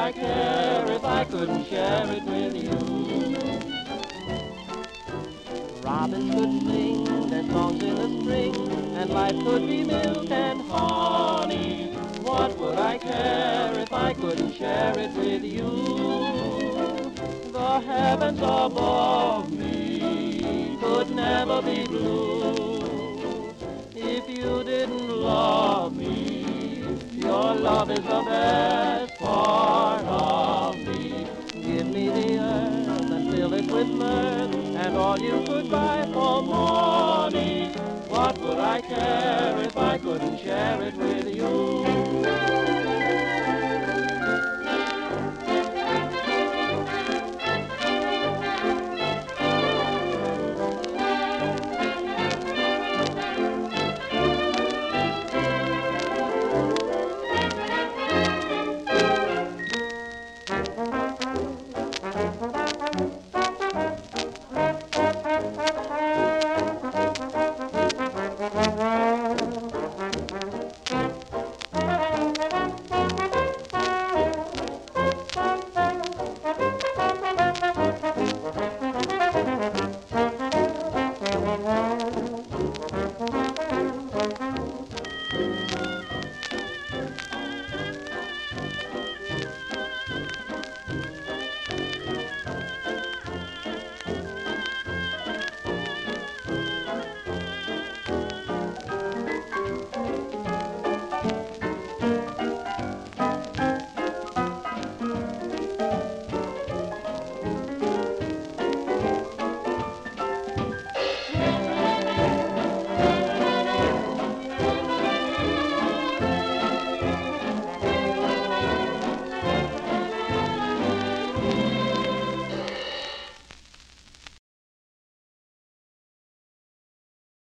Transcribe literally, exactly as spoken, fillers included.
I care if I couldn't share it with you? Robins could sing their songs in the spring, and life could be milk and honey. What would I care if I couldn't share it with you? The heavens above me could never be blue if you didn't love me. Your love is the best part of me. Give me the earth and fill it with mirth, and all you could buy for money. What would I care if I couldn't share it with you?